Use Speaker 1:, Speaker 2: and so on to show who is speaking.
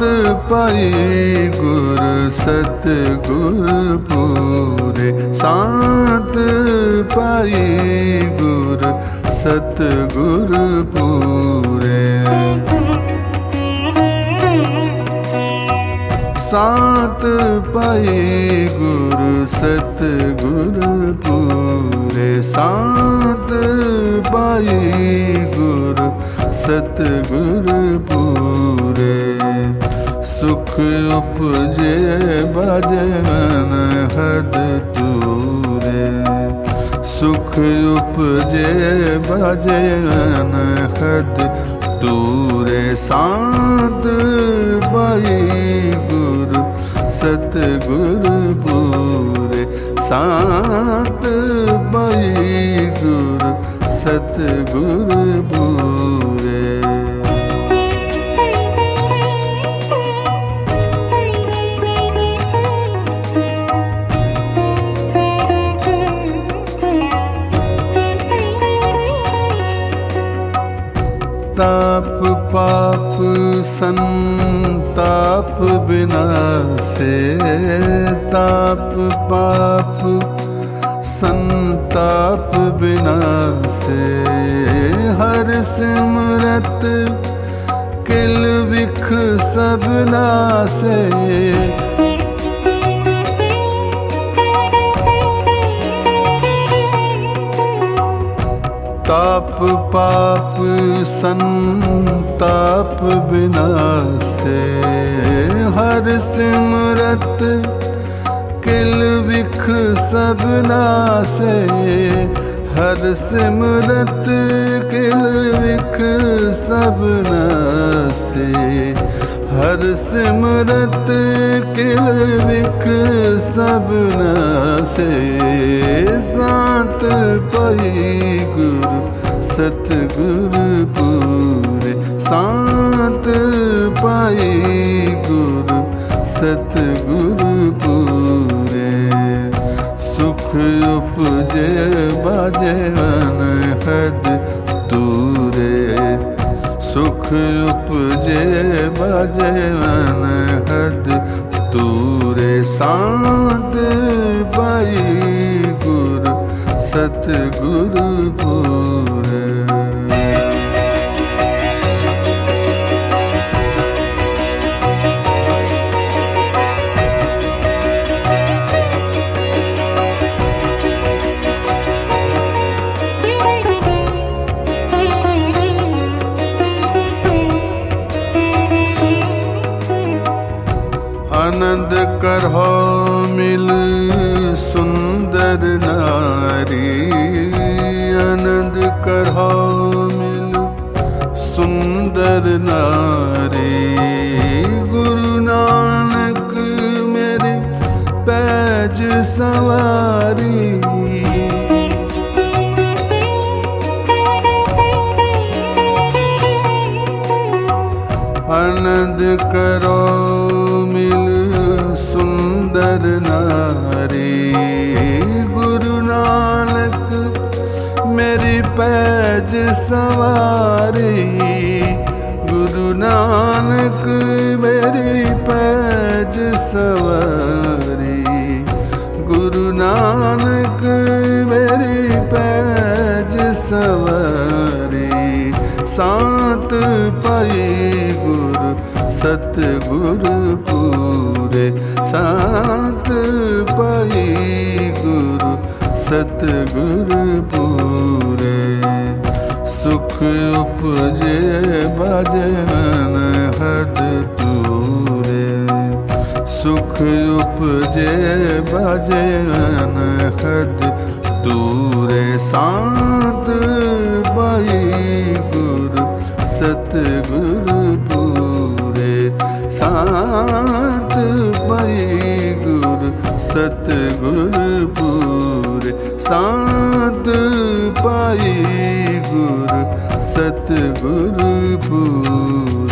Speaker 1: पाई गुर सतगुर पूरे, सांत पाई गुर सतगुर पूरे। सांत पाई गुरु सतगुर पूरे, सांत पाई गुरु सतगुर पूरे। सुख उपजे बाजे मन हद तूरे, सुख उपजे बाजे मन हद तूरे। सांत पाई गुरु सतगुर पूरे, सांत पाई गुरु सतगुर पूरे। ताप पाप संताप विनाशे, ताप पाप संताप विनाशे। हर सिमरत किल विख सब नासे, ताप पाप संताप विनाशे। हर सिमरत किल विख सब नासे, हर सिमरत किल विख सब नासे। हर सिमरत किल विख सब नासे। सांत पाई गुरु सतगुर पूरे, सांत पाई गुरु सतगुर पूरे। सुख उपजे बाजे मन हद तूरे, सुख उपजे बाजे मन हद तूरे। सांत पाई गुरु सतगुर पूरे। आनंद करहो मिल सुंदर नारी, आनंद करहो मिल सुंदर नारी। गुरु नानक मेरे पैज सवारी, आनंद करो मिल सुंदर नारी। गुरु नानक मेरी पैज सवारी, गुरु नानक मेरी पैज सवारी। गुरु नानक मेरी पैज सवारी। सांत पाई गुरु सतगुर पूरे, सांत पाई गुरु सतगुर पूरे। सुख उपजे बाजे मन हद तूरे, सुख उपजे बाजे मन हद तूरे। सांत पाई गुरु सतगुर पूरे, सांत पाई गुरु सतगुर पूरे। सांत पाई गुरु सतगुर पूरे।